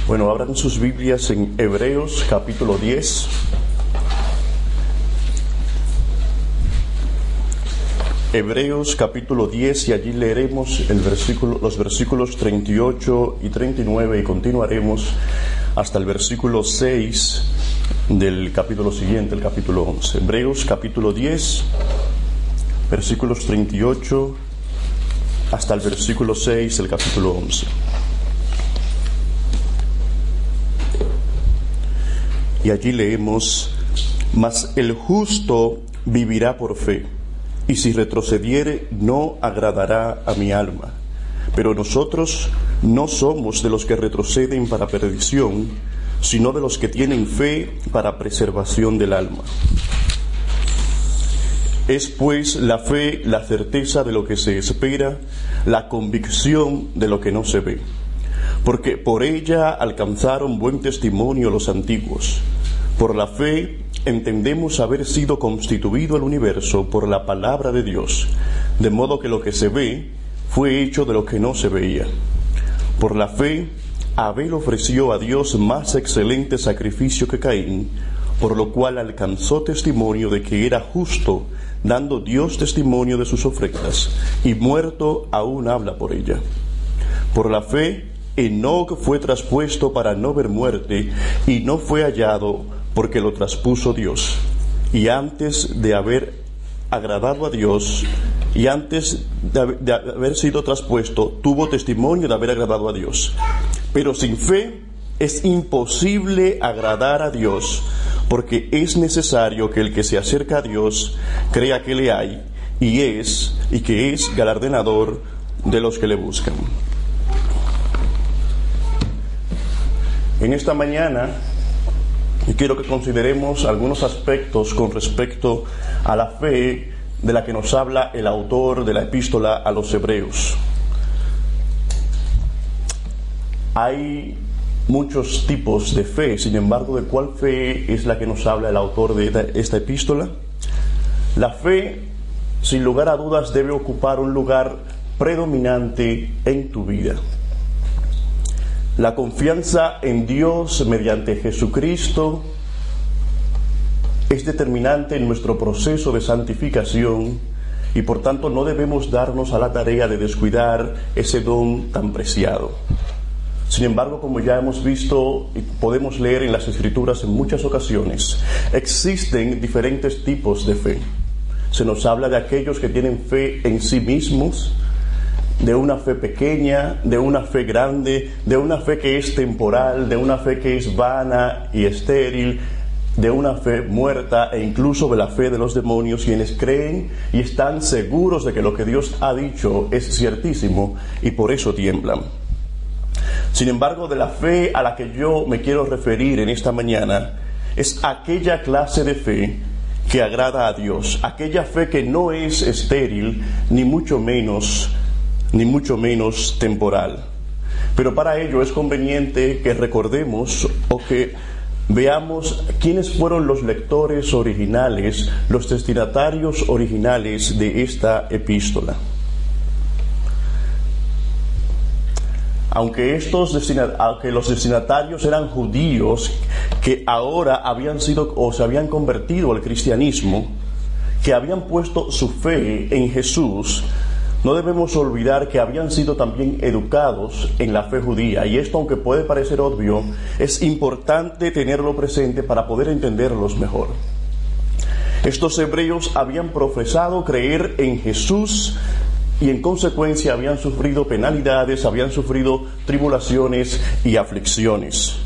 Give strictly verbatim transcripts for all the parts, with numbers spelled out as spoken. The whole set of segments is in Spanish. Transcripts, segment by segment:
Bueno, abran sus Biblias en Hebreos capítulo diez. Hebreos capítulo diez, y allí leeremos el versículo, los versículos treinta y ocho y treinta y nueve, y continuaremos hasta el versículo seis del capítulo siguiente, el capítulo once. Hebreos capítulo diez, versículos treinta y ocho hasta el versículo seis del capítulo once. Y allí leemos: mas el justo vivirá por fe, y si retrocediere no agradará a mi alma. Pero nosotros no somos de los que retroceden para perdición, sino de los que tienen fe para preservación del alma. Es pues la fe la certeza de lo que se espera, la convicción de lo que no se ve. Porque por ella alcanzaron buen testimonio los antiguos. Por la fe entendemos haber sido constituido el universo por la palabra de Dios, de modo que lo que se ve fue hecho de lo que no se veía. Por la fe Abel ofreció a Dios más excelente sacrificio que Caín, por lo cual alcanzó testimonio de que era justo, dando Dios testimonio de sus ofrendas, y muerto aún habla por ella. Por la fe Enoc fue traspuesto para no ver muerte, y no fue hallado porque lo traspuso Dios. Y antes de haber agradado a Dios, y antes de, de haber sido traspuesto, tuvo testimonio de haber agradado a Dios. Pero sin fe es imposible agradar a Dios, porque es necesario que el que se acerca a Dios crea que le hay, y es, y que es galardonador de los que le buscan. En esta mañana quiero que consideremos algunos aspectos con respecto a la fe de la que nos habla el autor de la epístola a los Hebreos. Hay muchos tipos de fe, sin embargo, ¿de cuál fe es la que nos habla el autor de esta epístola? La fe, sin lugar a dudas, debe ocupar un lugar predominante en tu vida. La confianza en Dios mediante Jesucristo es determinante en nuestro proceso de santificación, y por tanto no debemos darnos a la tarea de descuidar ese don tan preciado. Sin embargo, como ya hemos visto y podemos leer en las Escrituras en muchas ocasiones, existen diferentes tipos de fe. Se nos habla de aquellos que tienen fe en sí mismos, de una fe pequeña, de una fe grande, de una fe que es temporal, de una fe que es vana y estéril, de una fe muerta, e incluso de la fe de los demonios, quienes creen y están seguros de que lo que Dios ha dicho es ciertísimo y por eso tiemblan. Sin embargo, de la fe a la que yo me quiero referir en esta mañana es aquella clase de fe que agrada a Dios, aquella fe que no es estéril, ni mucho menos ni mucho menos temporal. Pero para ello es conveniente que recordemos o que veamos quiénes fueron los lectores originales, los destinatarios originales de esta epístola. Aunque, estos destina- aunque los destinatarios eran judíos que ahora habían sido o se habían convertido al cristianismo, que habían puesto su fe en Jesús, no debemos olvidar que habían sido también educados en la fe judía, y esto, aunque puede parecer obvio, es importante tenerlo presente para poder entenderlos mejor. Estos hebreos habían profesado creer en Jesús y en consecuencia habían sufrido penalidades, habían sufrido tribulaciones y aflicciones.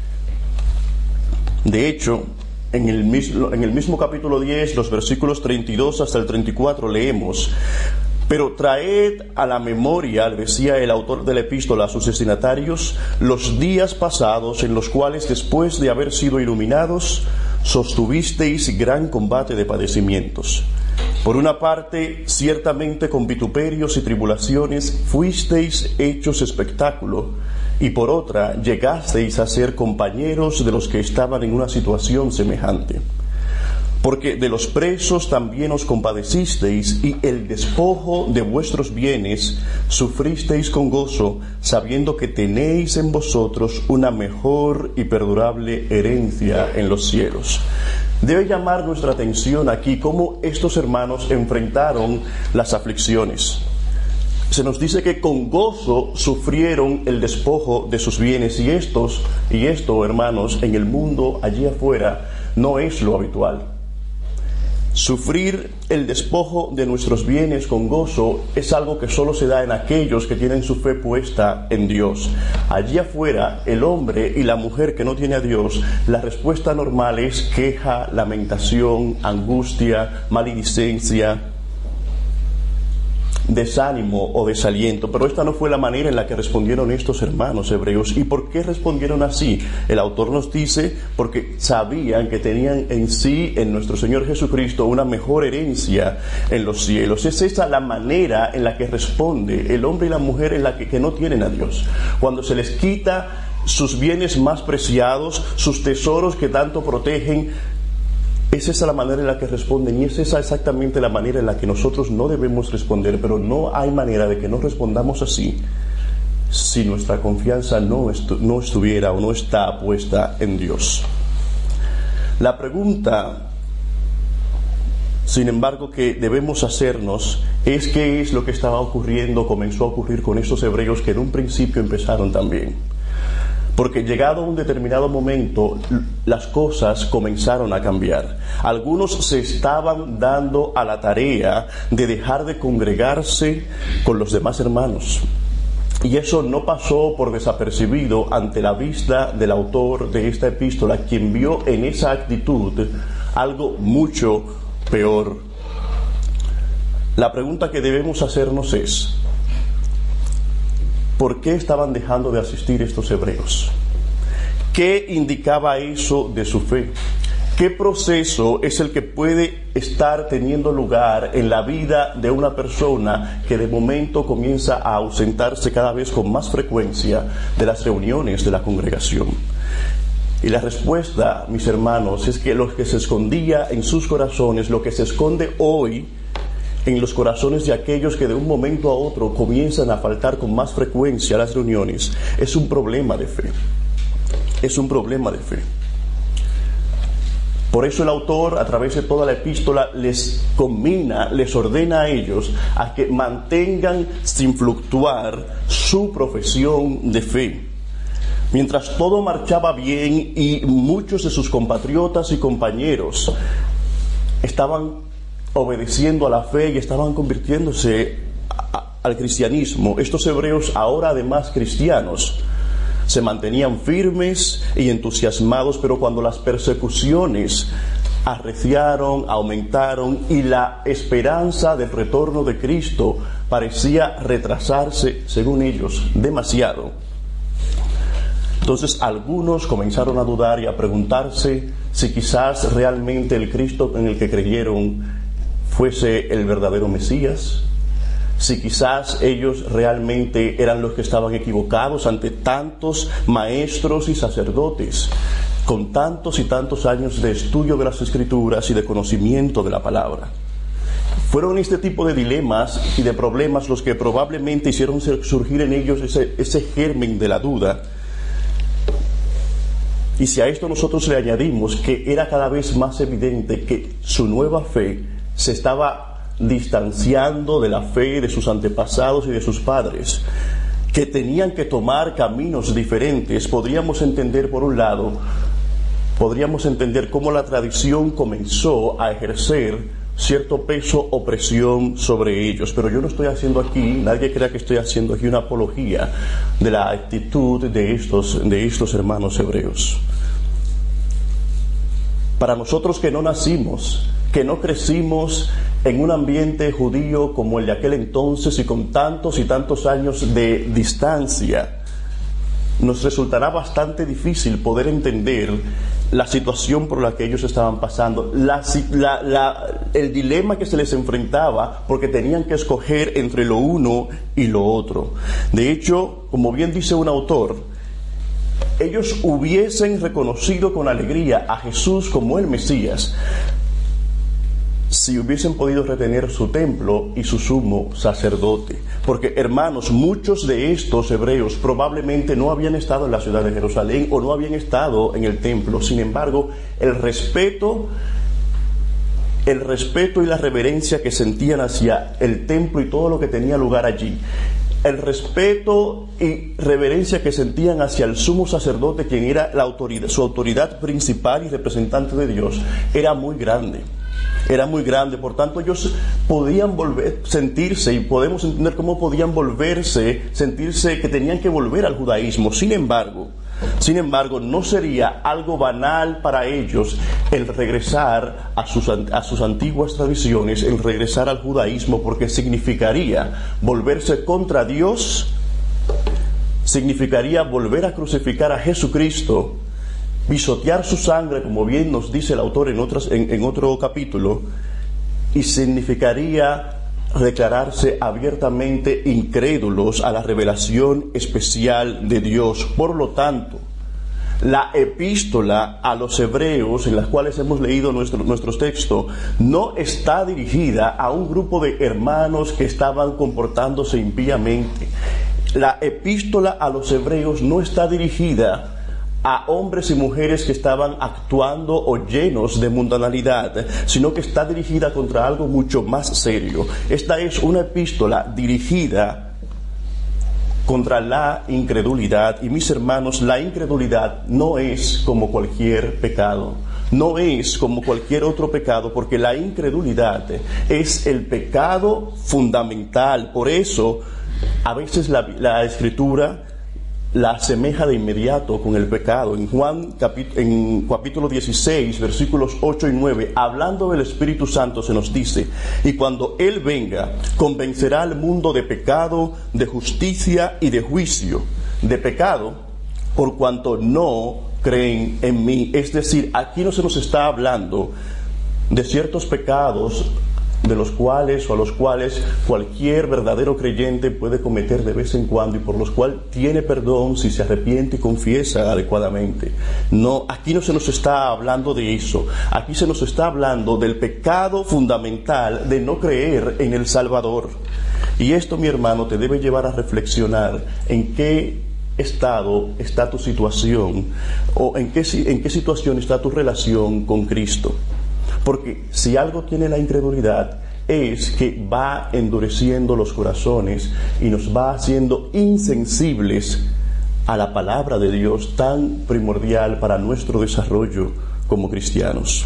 De hecho, en el mismo, en el mismo capítulo diez, los versículos treinta y dos hasta el treinta y cuatro leemos: pero traed a la memoria, decía el autor de la epístola a sus destinatarios, los días pasados en los cuales, después de haber sido iluminados, sostuvisteis gran combate de padecimientos. Por una parte, ciertamente con vituperios y tribulaciones fuisteis hechos espectáculo, y por otra, llegasteis a ser compañeros de los que estaban en una situación semejante. Porque de los presos también os compadecisteis, y el despojo de vuestros bienes sufristeis con gozo, sabiendo que tenéis en vosotros una mejor y perdurable herencia en los cielos. Debe llamar nuestra atención aquí cómo estos hermanos enfrentaron las aflicciones. Se nos dice que con gozo sufrieron el despojo de sus bienes, y estos, y esto, hermanos, en el mundo allí afuera no es lo habitual. Sufrir el despojo de nuestros bienes con gozo es algo que solo se da en aquellos que tienen su fe puesta en Dios. Allí afuera, el hombre y la mujer que no tiene a Dios, la respuesta normal es queja, lamentación, angustia, maledicencia, desánimo o desaliento. Pero esta no fue la manera en la que respondieron estos hermanos hebreos. ¿Y por qué respondieron así? El autor nos dice, porque sabían que tenían en sí, en nuestro Señor Jesucristo, una mejor herencia en los cielos. Es esa la manera en la que responde el hombre y la mujer en la que, que no tienen a Dios. Cuando se les quita sus bienes más preciados, sus tesoros que tanto protegen, es esa la manera en la que responden, y es esa exactamente la manera en la que nosotros no debemos responder. Pero no hay manera de que no respondamos así si nuestra confianza no, estu- no estuviera o no está puesta en Dios. La pregunta, sin embargo, que debemos hacernos es qué es lo que estaba ocurriendo, comenzó a ocurrir con estos hebreos que en un principio empezaron también. Porque llegado a un determinado momento, las cosas comenzaron a cambiar. Algunos se estaban dando a la tarea de dejar de congregarse con los demás hermanos. Y eso no pasó por desapercibido ante la vista del autor de esta epístola, quien vio en esa actitud algo mucho peor. La pregunta que debemos hacernos es: ¿por qué estaban dejando de asistir estos hebreos? ¿Qué indicaba eso de su fe? ¿Qué proceso es el que puede estar teniendo lugar en la vida de una persona que de momento comienza a ausentarse cada vez con más frecuencia de las reuniones de la congregación? Y la respuesta, mis hermanos, es que lo que se escondía en sus corazones, lo que se esconde hoy en los corazones de aquellos que de un momento a otro comienzan a faltar con más frecuencia a las reuniones, es un problema de fe. Es un problema de fe. Por eso el autor, a través de toda la epístola, les conmina, les ordena a ellos a que mantengan sin fluctuar su profesión de fe. Mientras todo marchaba bien y muchos de sus compatriotas y compañeros estaban obedeciendo a la fe y estaban convirtiéndose a, a, al cristianismo, estos hebreos, ahora además cristianos, se mantenían firmes y entusiasmados. Pero cuando las persecuciones arreciaron, aumentaron y la esperanza del retorno de Cristo parecía retrasarse, según ellos, demasiado, entonces algunos comenzaron a dudar y a preguntarse si quizás realmente el Cristo en el que creyeron fuese el verdadero Mesías, si quizás ellos realmente eran los que estaban equivocados ante tantos maestros y sacerdotes, con tantos y tantos años de estudio de las Escrituras y de conocimiento de la palabra. Fueron este tipo de dilemas y de problemas los que probablemente hicieron surgir en ellos ese, ese germen de la duda. Y si a esto nosotros le añadimos que era cada vez más evidente que su nueva fe se estaba distanciando de la fe de sus antepasados y de sus padres, que tenían que tomar caminos diferentes, podríamos entender, por un lado, podríamos entender cómo la tradición comenzó a ejercer cierto peso o presión sobre ellos. Pero yo no estoy haciendo aquí, nadie crea que estoy haciendo aquí una apología de la actitud de estos, de estos hermanos hebreos. Para nosotros que no nacimos, que no crecimos en un ambiente judío como el de aquel entonces y con tantos y tantos años de distancia, nos resultará bastante difícil poder entender la situación por la que ellos estaban pasando, la, la, la, el dilema que se les enfrentaba, porque tenían que escoger entre lo uno y lo otro. De hecho, como bien dice un autor, ellos hubiesen reconocido con alegría a Jesús como el Mesías, si hubiesen podido retener su templo y su sumo sacerdote. Porque, hermanos, muchos de estos hebreos probablemente no habían estado en la ciudad de Jerusalén o no habían estado en el templo. Sin embargo, el respeto, el respeto y la reverencia que sentían hacia el templo y todo lo que tenía lugar allí, el respeto y reverencia que sentían hacia el sumo sacerdote, quien era la autoridad, su autoridad principal y representante de Dios, era muy grande. Era muy grande, por tanto ellos podían volver, sentirse, y podemos entender cómo podían volverse, sentirse que tenían que volver al judaísmo. Sin embargo, sin embargo, no sería algo banal para ellos el regresar a sus, a sus antiguas tradiciones, el regresar al judaísmo, porque significaría volverse contra Dios, significaría volver a crucificar a Jesucristo, pisotear su sangre, como bien nos dice el autor en, otras, en, en otro capítulo, y significaría declararse abiertamente incrédulos a la revelación especial de Dios. Por lo tanto, la epístola a los hebreos, en las cuales hemos leído nuestro, nuestros textos, no está dirigida a un grupo de hermanos que estaban comportándose impíamente. La epístola a los hebreos no está dirigida a hombres y mujeres que estaban actuando o llenos de mundanalidad, sino que está dirigida contra algo mucho más serio. Esta es una epístola dirigida contra la incredulidad. Y mis hermanos, la incredulidad no es como cualquier pecado. No es como cualquier otro pecado, porque la incredulidad es el pecado fundamental. Por eso, a veces la, la Escritura la asemeja de inmediato con el pecado. En Juan capítulo, en capítulo dieciséis, versículos ocho y nueve, hablando del Espíritu Santo, se nos dice: y cuando Él venga, convencerá al mundo de pecado, de justicia y de juicio. De pecado, por cuanto no creen en mí. Es decir, aquí no se nos está hablando de ciertos pecados de los cuales o a los cuales cualquier verdadero creyente puede cometer de vez en cuando y por los cuales tiene perdón si se arrepiente y confiesa adecuadamente. No, aquí no se nos está hablando de eso. Aquí se nos está hablando del pecado fundamental de no creer en el Salvador. Y esto, mi hermano, te debe llevar a reflexionar en qué estado está tu situación o en qué, en qué situación está tu relación con Cristo. Porque si algo tiene la incredulidad es que va endureciendo los corazones y nos va haciendo insensibles a la palabra de Dios, tan primordial para nuestro desarrollo como cristianos.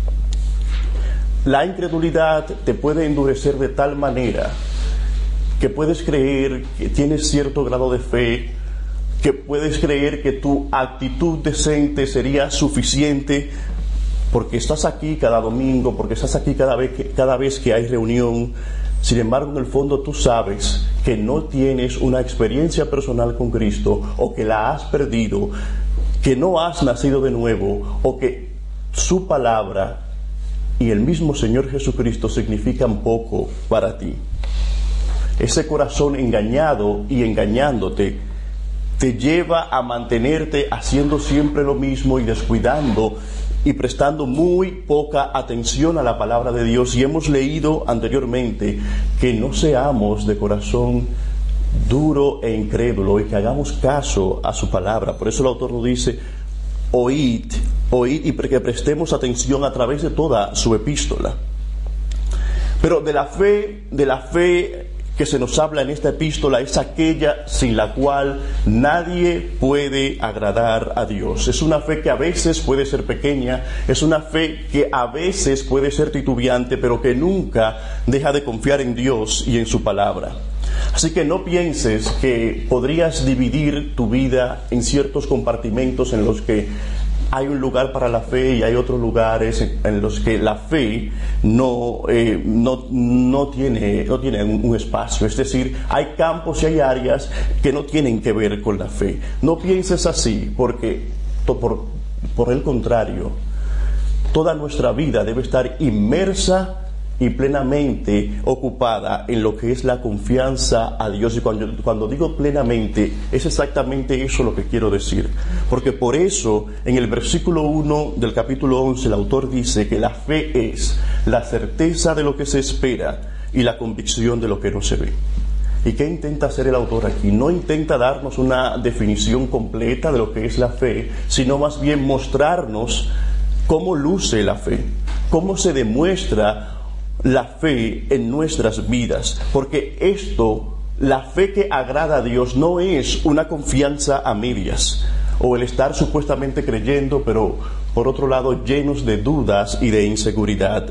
La incredulidad te puede endurecer de tal manera que puedes creer que tienes cierto grado de fe, que puedes creer que tu actitud decente sería suficiente porque estás aquí cada domingo, porque estás aquí cada vez que, cada vez que hay reunión. Sin embargo, en el fondo tú sabes que no tienes una experiencia personal con Cristo, o que la has perdido, que no has nacido de nuevo, o que su palabra y el mismo Señor Jesucristo significan poco para ti. Ese corazón engañado y engañándote te lleva a mantenerte haciendo siempre lo mismo y descuidando y prestando muy poca atención a la palabra de Dios. Y hemos leído anteriormente que no seamos de corazón duro e incrédulo y que hagamos caso a su palabra. Por eso el autor nos dice: oíd, oíd, y que prestemos atención a través de toda su epístola. Pero de la fe, de la fe que se nos habla en esta epístola es aquella sin la cual nadie puede agradar a Dios. Es una fe que a veces puede ser pequeña, es una fe que a veces puede ser titubeante, pero que nunca deja de confiar en Dios y en su palabra. Así que no pienses que podrías dividir tu vida en ciertos compartimentos en los que hay un lugar para la fe y hay otros lugares en los que la fe no, eh, no, no tiene, no tiene un, un espacio. Es decir, hay campos y hay áreas que no tienen que ver con la fe. No pienses así, porque por, por el contrario, toda nuestra vida debe estar inmersa y plenamente ocupada en lo que es la confianza a Dios. Y cuando, cuando digo plenamente, es exactamente eso lo que quiero decir. Porque por eso, en el versículo uno del capítulo once, el autor dice que la fe es la certeza de lo que se espera y la convicción de lo que no se ve. ¿Y qué intenta hacer el autor aquí? No intenta darnos una definición completa de lo que es la fe, sino más bien mostrarnos cómo luce la fe, cómo se demuestra la fe en nuestras vidas. Porque esto, la fe que agrada a Dios, no es una confianza a medias, o el estar supuestamente creyendo, pero por otro lado llenos de dudas y de inseguridad.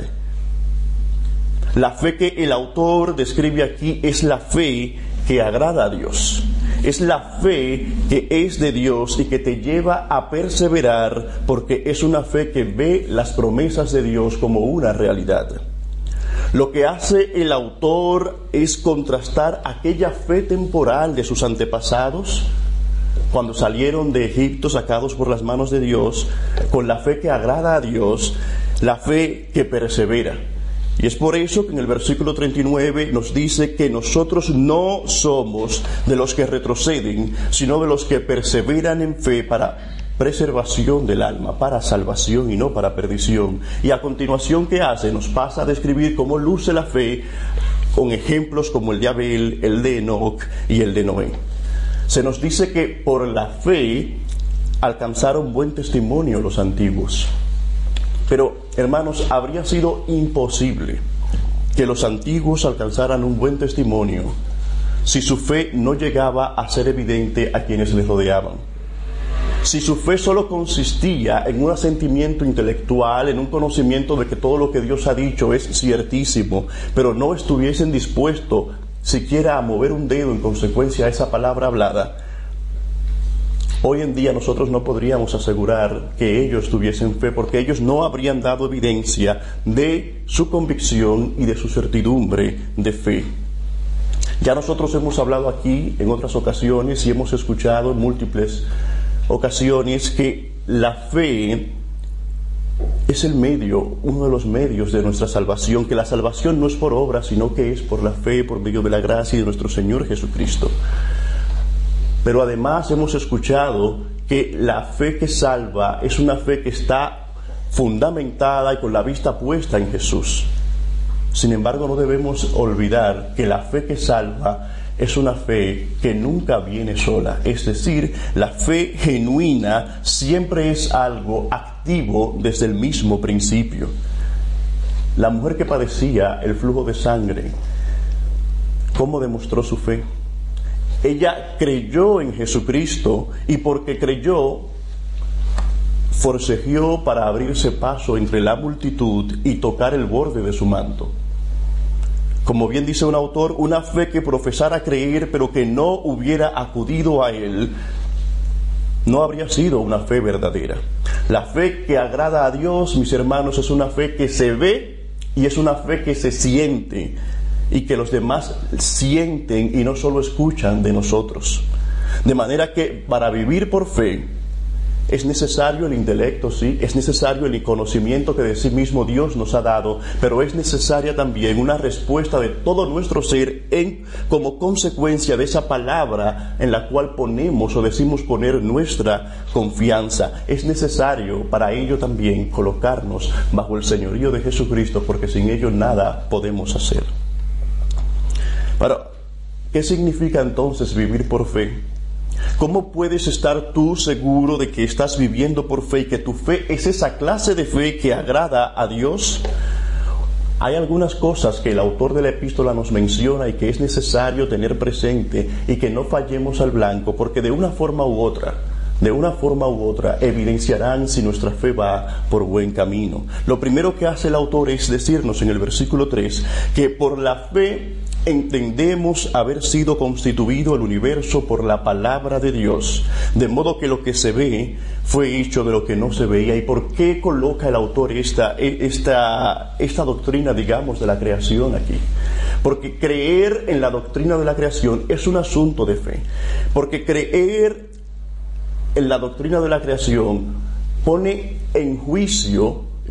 La fe que el autor describe aquí es la fe que agrada a Dios. Es la fe que es de Dios y que te lleva a perseverar, porque es una fe que ve las promesas de Dios como una realidad. Lo que hace el autor es contrastar aquella fe temporal de sus antepasados, cuando salieron de Egipto sacados por las manos de Dios, con la fe que agrada a Dios, la fe que persevera. Y es por eso que en el versículo treinta y nueve nos dice que nosotros no somos de los que retroceden, sino de los que perseveran en fe para preservación del alma, para salvación y no para perdición. Y a continuación, ¿qué hace? Nos pasa a describir cómo luce la fe con ejemplos como el de Abel, el de Enoc y el de Noé. Se nos dice que por la fe alcanzaron buen testimonio los antiguos. Pero, hermanos, habría sido imposible que los antiguos alcanzaran un buen testimonio si su fe no llegaba a ser evidente a quienes les rodeaban. Si su fe solo consistía en un asentimiento intelectual, en un conocimiento de que todo lo que Dios ha dicho es ciertísimo, pero no estuviesen dispuestos siquiera a mover un dedo en consecuencia a esa palabra hablada, hoy en día nosotros no podríamos asegurar que ellos tuviesen fe, porque ellos no habrían dado evidencia de su convicción y de su certidumbre de fe. Ya nosotros hemos hablado aquí en otras ocasiones y hemos escuchado en múltiples ocasiones que la fe es el medio, uno de los medios de nuestra salvación, que la salvación no es por obra, sino que es por la fe, por medio de la gracia de nuestro Señor Jesucristo. Pero además hemos escuchado que la fe que salva es una fe que está fundamentada y con la vista puesta en Jesús. Sin embargo, no debemos olvidar que la fe que salva es una fe que nunca viene sola. Es decir, la fe genuina siempre es algo activo desde el mismo principio. La mujer que padecía el flujo de sangre, ¿cómo demostró su fe? Ella creyó en Jesucristo y porque creyó, forcejeó para abrirse paso entre la multitud y tocar el borde de su manto. Como bien dice un autor, una fe que profesara creer pero que no hubiera acudido a Él, no habría sido una fe verdadera. La fe que agrada a Dios, mis hermanos, es una fe que se ve y es una fe que se siente, y que los demás sienten y no solo escuchan de nosotros. De manera que para vivir por fe es necesario el intelecto, sí, es necesario el conocimiento que de sí mismo Dios nos ha dado, pero es necesaria también una respuesta de todo nuestro ser en, como consecuencia de esa palabra en la cual ponemos o decimos poner nuestra confianza. Es necesario para ello también colocarnos bajo el señorío de Jesucristo, porque sin ello nada podemos hacer. Pero, ¿qué significa entonces vivir por fe? ¿Cómo puedes estar tú seguro de que estás viviendo por fe y que tu fe es esa clase de fe que agrada a Dios? Hay algunas cosas que el autor de la epístola nos menciona y que es necesario tener presente y que no fallemos al blanco, porque de una forma u otra, de una forma u otra, evidenciarán si nuestra fe va por buen camino. Lo primero que hace el autor es decirnos en el versículo tres que por la fe entendemos haber sido constituido el universo por la palabra de Dios, de modo que lo que se ve fue hecho de lo que no se veía. ¿Y por qué coloca el autor esta, esta, esta doctrina, digamos, de la creación aquí? Porque creer en la doctrina de la creación es un asunto de fe. Porque creer en la doctrina de la creación pone en juicio,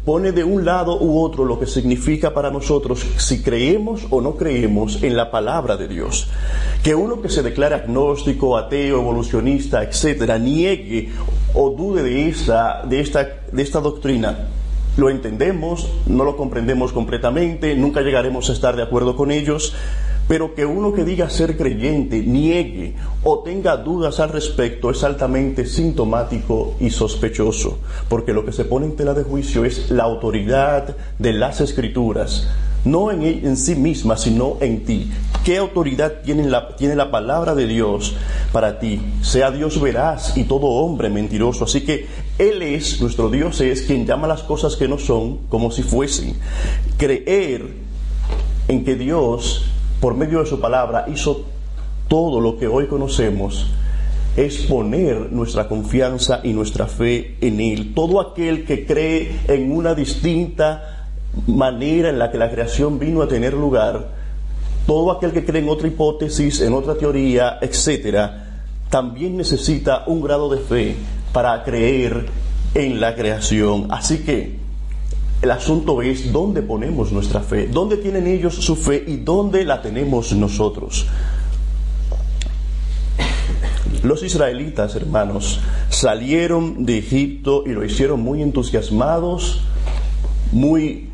pone de un lado u otro lo que significa para nosotros si creemos o no creemos en la palabra de Dios. Que uno que se declara agnóstico, ateo, evolucionista, etcétera, niegue o dude de esta, de esta, de esta doctrina, lo entendemos, no lo comprendemos completamente, nunca llegaremos a estar de acuerdo con ellos, pero que uno que diga ser creyente niegue o tenga dudas al respecto es altamente sintomático y sospechoso, porque lo que se pone en tela de juicio es la autoridad de las Escrituras, no en, en sí misma, sino en ti. ¿Qué autoridad tiene la, tiene la palabra de Dios para ti? Sea Dios veraz y todo hombre mentiroso. Así que Él es, nuestro Dios es, quien llama las cosas que no son como si fuesen. Creer en que Dios, por medio de su palabra, hizo todo lo que hoy conocemos, es poner nuestra confianza y nuestra fe en Él. Todo aquel que cree en una distinta manera en la que la creación vino a tener lugar, todo aquel que cree en otra hipótesis, en otra teoría, etcétera, también necesita un grado de fe para creer en la creación. Así que el asunto es dónde ponemos nuestra fe, dónde tienen ellos su fe y dónde la tenemos nosotros. Los israelitas, hermanos, salieron de Egipto y lo hicieron muy entusiasmados, muy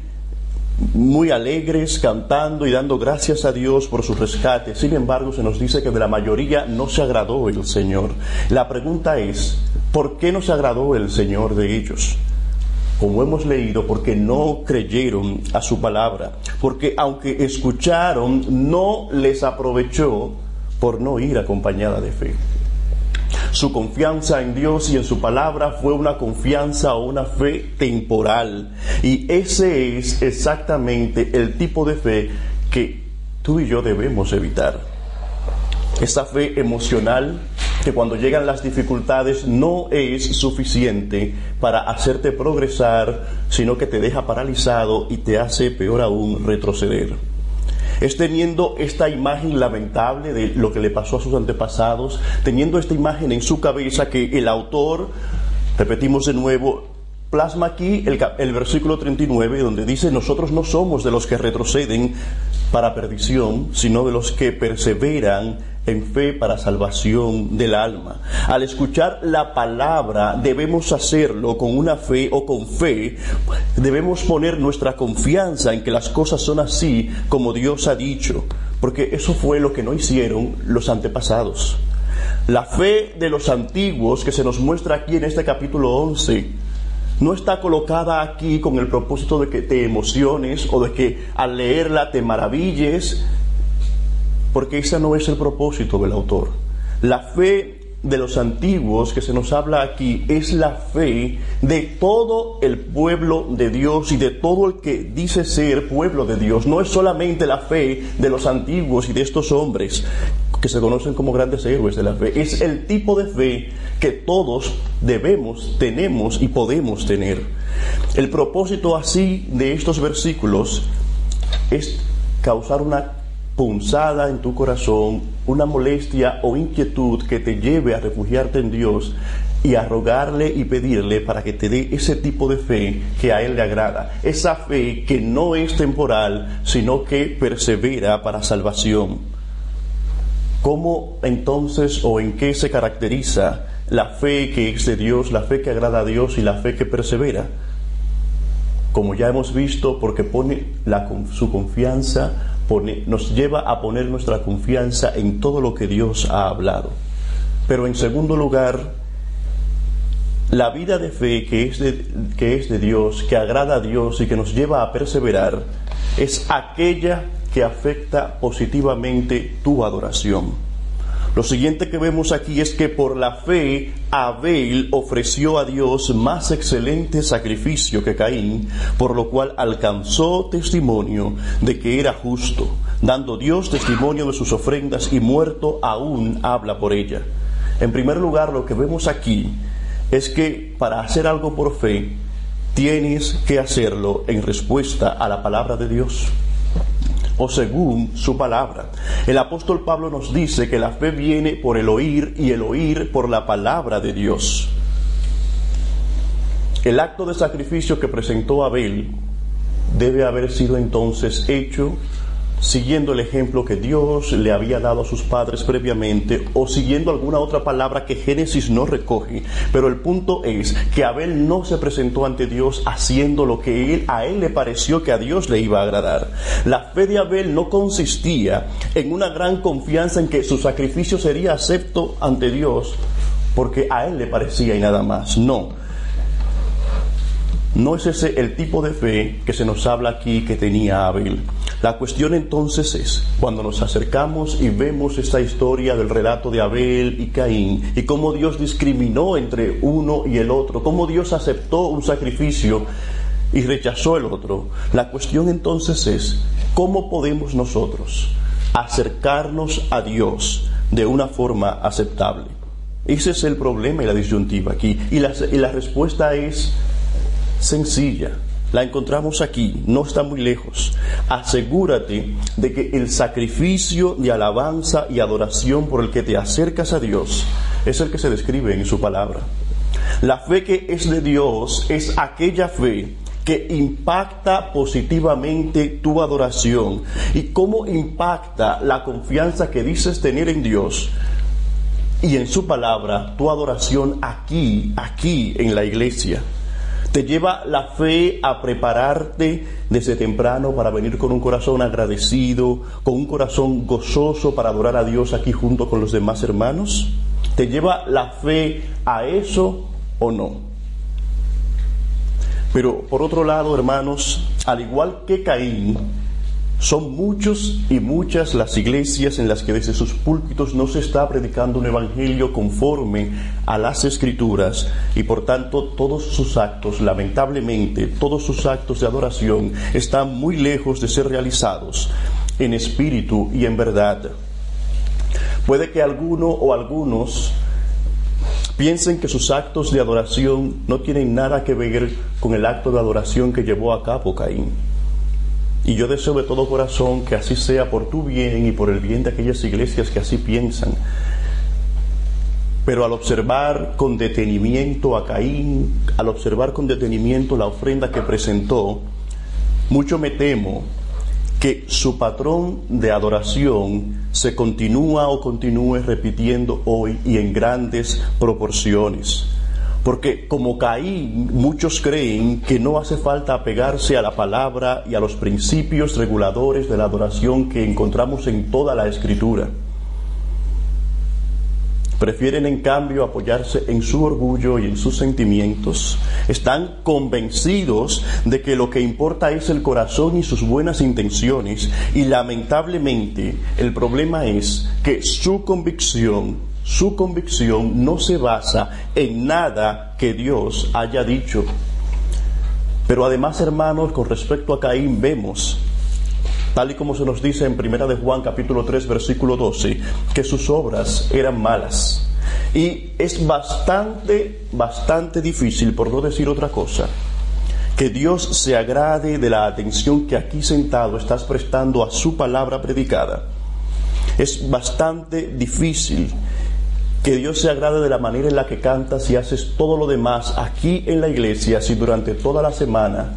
muy alegres, cantando y dando gracias a Dios por su rescate. Sin embargo, se nos dice que de la mayoría no se agradó el Señor. La pregunta es, ¿por qué no se agradó el Señor de ellos? Como hemos leído, porque no creyeron a su palabra, porque aunque escucharon, no les aprovechó por no ir acompañada de fe. Su confianza en Dios y en su palabra fue una confianza o una fe temporal. Y ese es exactamente el tipo de fe que tú y yo debemos evitar. Esa fe emocional que cuando llegan las dificultades no es suficiente para hacerte progresar, sino que te deja paralizado y te hace, peor aún, retroceder. Es teniendo esta imagen lamentable de lo que le pasó a sus antepasados, teniendo esta imagen en su cabeza que el autor, repetimos de nuevo, plasma aquí el, el versículo treinta y nueve, donde dice: nosotros no somos de los que retroceden para perdición, sino de los que perseveran en fe para salvación del alma. Al escuchar la palabra debemos hacerlo con una fe o con fe, debemos poner nuestra confianza en que las cosas son así como Dios ha dicho, porque eso fue lo que no hicieron los antepasados. La fe de los antiguos que se nos muestra aquí en este capítulo once no está colocada aquí con el propósito de que te emociones o de que al leerla te maravilles, porque ese no es el propósito del autor. La fe de los antiguos que se nos habla aquí es la fe de todo el pueblo de Dios y de todo el que dice ser pueblo de Dios. No es solamente la fe de los antiguos y de estos hombres que se conocen como grandes héroes de la fe. Es el tipo de fe que todos debemos, tenemos y podemos tener. El propósito así de estos versículos es causar una punzada en tu corazón, una molestia o inquietud que te lleve a refugiarte en Dios y a rogarle y pedirle para que te dé ese tipo de fe que a Él le agrada. Esa fe que no es temporal, sino que persevera para salvación. ¿Cómo entonces o en qué se caracteriza la fe que es de Dios, la fe que agrada a Dios y la fe que persevera? Como ya hemos visto, porque pone la, su confianza, pone, nos lleva a poner nuestra confianza en todo lo que Dios ha hablado. Pero en segundo lugar, la vida de fe que es de, que es de Dios, que agrada a Dios y que nos lleva a perseverar, es aquella que afecta positivamente tu adoración. Lo siguiente que vemos aquí es que por la fe Abel ofreció a Dios más excelente sacrificio que Caín, por lo cual alcanzó testimonio de que era justo, dando Dios testimonio de sus ofrendas, y muerto aún habla por ella. En primer lugar, lo que vemos aquí es que para hacer algo por fe tienes que hacerlo en respuesta a la palabra de Dios, o según su palabra. El apóstol Pablo nos dice que la fe viene por el oír y el oír por la palabra de Dios. El acto de sacrificio que presentó Abel debe haber sido entonces hecho siguiendo el ejemplo que Dios le había dado a sus padres previamente, o siguiendo alguna otra palabra que Génesis no recoge. Pero el punto es que Abel no se presentó ante Dios haciendo lo que él, a él le pareció que a Dios le iba a agradar. La fe de Abel no consistía en una gran confianza en que su sacrificio sería acepto ante Dios porque a él le parecía y nada más. No. No es ese el tipo de fe que se nos habla aquí que tenía Abel. La cuestión entonces es, cuando nos acercamos y vemos esta historia del relato de Abel y Caín, y cómo Dios discriminó entre uno y el otro, cómo Dios aceptó un sacrificio y rechazó el otro, la cuestión entonces es, ¿cómo podemos nosotros acercarnos a Dios de una forma aceptable? Ese es el problema y la disyuntiva aquí. Y la, y la respuesta es sencilla, la encontramos aquí, no está muy lejos. Asegúrate de que el sacrificio de alabanza y adoración por el que te acercas a Dios es el que se describe en su palabra. La fe que es de Dios es aquella fe que impacta positivamente tu adoración. ¿Y cómo impacta la confianza que dices tener en Dios y en su palabra tu adoración aquí, aquí en la iglesia? Te lleva la fe a prepararte desde temprano para venir con un corazón agradecido, con un corazón gozoso para adorar a Dios aquí junto con los demás hermanos. ¿Te lleva la fe a eso o no? Pero por otro lado, hermanos, al igual que Caín, son muchos y muchas las iglesias en las que desde sus púlpitos no se está predicando un evangelio conforme a las Escrituras, y por tanto todos sus actos, lamentablemente, todos sus actos de adoración están muy lejos de ser realizados en espíritu y en verdad. Puede que alguno o algunos piensen que sus actos de adoración no tienen nada que ver con el acto de adoración que llevó a cabo Caín. Y yo deseo de todo corazón que así sea por tu bien y por el bien de aquellas iglesias que así piensan. Pero al observar con detenimiento a Caín, al observar con detenimiento la ofrenda que presentó, mucho me temo que su patrón de adoración se continúa o continúe repitiendo hoy y en grandes proporciones. Porque como Caín, muchos creen que no hace falta apegarse a la palabra y a los principios reguladores de la adoración que encontramos en toda la Escritura. Prefieren en cambio apoyarse en su orgullo y en sus sentimientos. Están convencidos de que lo que importa es el corazón y sus buenas intenciones, y lamentablemente el problema es que su convicción Su convicción no se basa en nada que Dios haya dicho. Pero además, hermanos, con respecto a Caín vemos, tal y como se nos dice en Primera de Juan capítulo tres versículo doce, que sus obras eran malas. Y es bastante, bastante difícil, por no decir otra cosa, que Dios se agrade de la atención que aquí sentado estás prestando a su palabra predicada. Es bastante difícil que Dios se agrade de la manera en la que cantas y haces todo lo demás aquí en la iglesia si durante toda la semana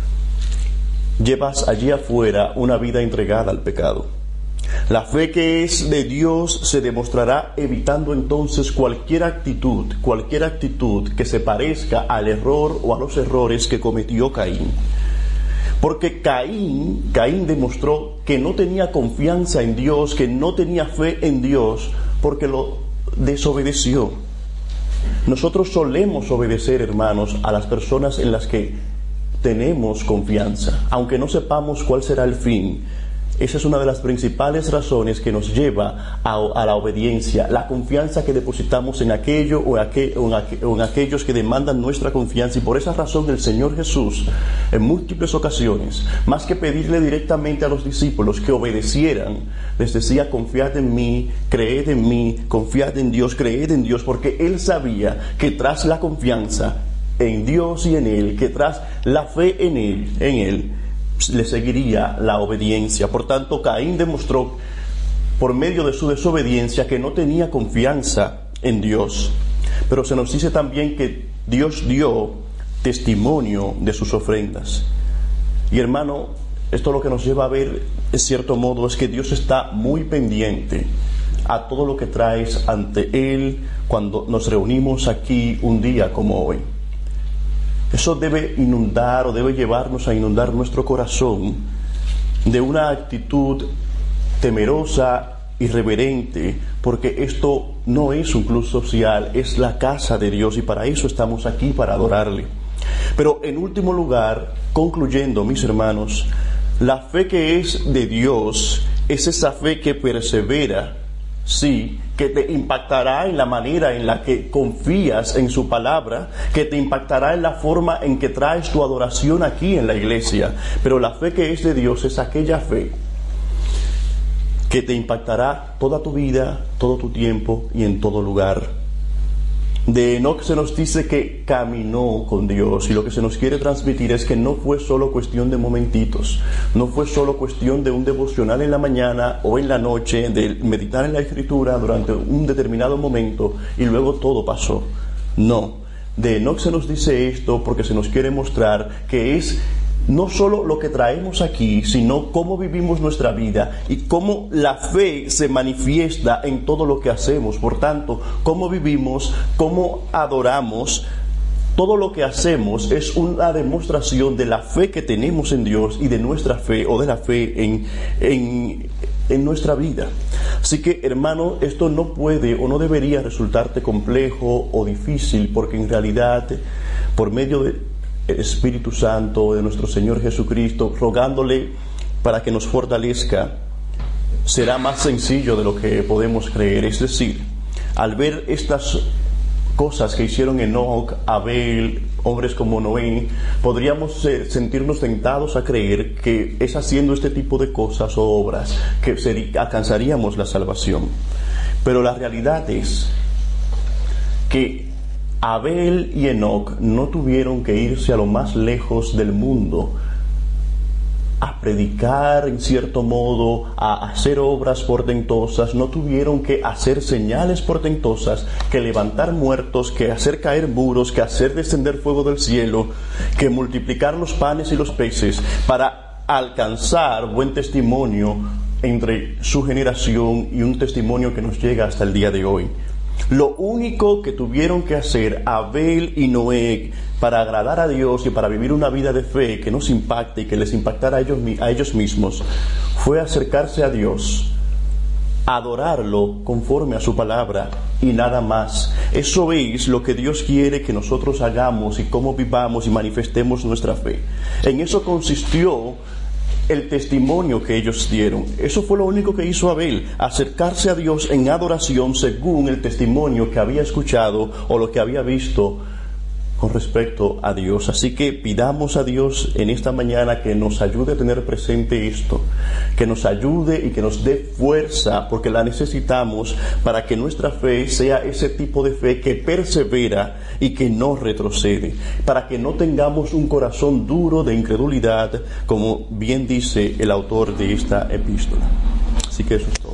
llevas allí afuera una vida entregada al pecado. La fe que es de Dios se demostrará evitando entonces cualquier actitud, cualquier actitud que se parezca al error o a los errores que cometió Caín. Porque Caín, Caín demostró que no tenía confianza en Dios, que no tenía fe en Dios, porque lo desobedeció. Nosotros solemos obedecer, hermanos, a las personas en las que tenemos confianza, aunque no sepamos cuál será el fin. Esa es una de las principales razones que nos lleva a, a la obediencia, la confianza que depositamos en aquello o, aquel, o, en aqu, o en aquellos que demandan nuestra confianza. Y por esa razón el Señor Jesús, en múltiples ocasiones, más que pedirle directamente a los discípulos que obedecieran, les decía: confiad en mí, creed en mí, confiad en Dios, creed en Dios, porque Él sabía que tras la confianza en Dios y en Él, que tras la fe en Él, en Él, le seguiría la obediencia. Por tanto, Caín demostró por medio de su desobediencia que no tenía confianza en Dios. Pero se nos dice también que Dios dio testimonio de sus ofrendas. Y hermano, esto lo que nos lleva a ver, en cierto modo, es que Dios está muy pendiente a todo lo que traes ante Él cuando nos reunimos aquí un día como hoy. Eso debe inundar o debe llevarnos a inundar nuestro corazón de una actitud temerosa y reverente, porque esto no es un club social, es la casa de Dios, y para eso estamos aquí, para adorarle. Pero en último lugar, concluyendo, mis hermanos, la fe que es de Dios es esa fe que persevera, sí, que te impactará en la manera en la que confías en su palabra, que te impactará en la forma en que traes tu adoración aquí en la iglesia. Pero la fe que es de Dios es aquella fe que te impactará toda tu vida, todo tu tiempo y en todo lugar. De Enoc se nos dice que caminó con Dios, y lo que se nos quiere transmitir es que no fue solo cuestión de momentitos, no fue solo cuestión de un devocional en la mañana o en la noche, de meditar en la Escritura durante un determinado momento y luego todo pasó. No, de Enoc se nos dice esto porque se nos quiere mostrar que es no solo lo que traemos aquí, sino cómo vivimos nuestra vida y cómo la fe se manifiesta en todo lo que hacemos. Por tanto, cómo vivimos, cómo adoramos, todo lo que hacemos es una demostración de la fe que tenemos en Dios y de nuestra fe, o de la fe en, en, en nuestra vida. Así que, hermano, esto no puede o no debería resultarte complejo o difícil, porque en realidad, por medio de el Espíritu Santo de nuestro Señor Jesucristo, rogándole para que nos fortalezca, será más sencillo de lo que podemos creer. Es decir, al ver estas cosas que hicieron Enoc, Abel, hombres como Noé, podríamos eh, sentirnos tentados a creer que es haciendo este tipo de cosas o obras que ser, alcanzaríamos la salvación. Pero la realidad es que Abel y Enoc no tuvieron que irse a lo más lejos del mundo a predicar, en cierto modo, a hacer obras portentosas. No tuvieron que hacer señales portentosas, que levantar muertos, que hacer caer muros, que hacer descender fuego del cielo, que multiplicar los panes y los peces, para alcanzar buen testimonio entre su generación y un testimonio que nos llega hasta el día de hoy. Lo único que tuvieron que hacer Abel y Noé para agradar a Dios y para vivir una vida de fe que nos impacte y que les impactara a ellos, a ellos mismos, fue acercarse a Dios, adorarlo conforme a su palabra y nada más. Eso es lo que Dios quiere que nosotros hagamos y cómo vivamos y manifestemos nuestra fe. En eso consistió el testimonio que ellos dieron. Eso fue lo único que hizo Abel, acercarse a Dios en adoración según el testimonio que había escuchado o lo que había visto con respecto a Dios. Así que pidamos a Dios en esta mañana que nos ayude a tener presente esto, que nos ayude y que nos dé fuerza, porque la necesitamos para que nuestra fe sea ese tipo de fe que persevera y que no retrocede, para que no tengamos un corazón duro de incredulidad, como bien dice el autor de esta epístola. Así que eso es todo.